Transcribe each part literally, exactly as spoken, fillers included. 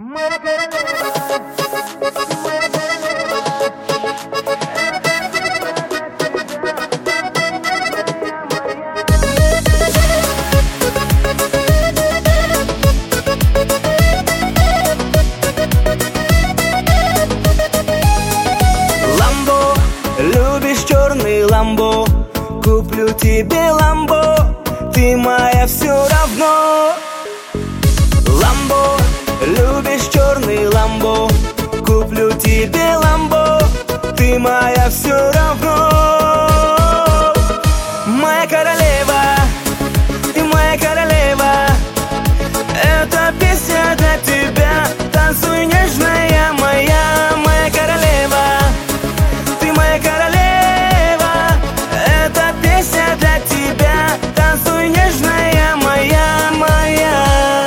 Ламбо, любишь черный ламбо, куплю тебе ламбо, ты моя все равно. Ламбо, любишь черный ламбо, куплю тебе ламбо, ты моя все равно. Моя королева, ты моя королева, эта песня для тебя, танцуй нежная моя. Моя королева, ты моя королева, эта песня для тебя, танцуй нежная моя, моя.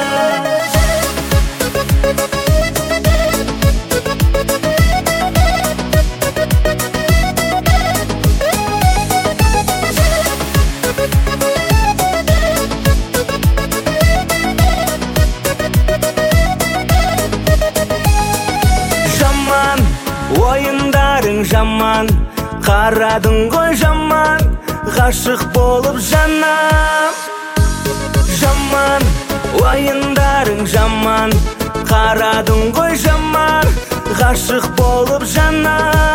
Жаман, ойындарың жаман, қарадың ғой жаман, ғашық болып жанам. Жаман, ойындарың жаман, қарадың ғой жаман, ғашық болып жанам.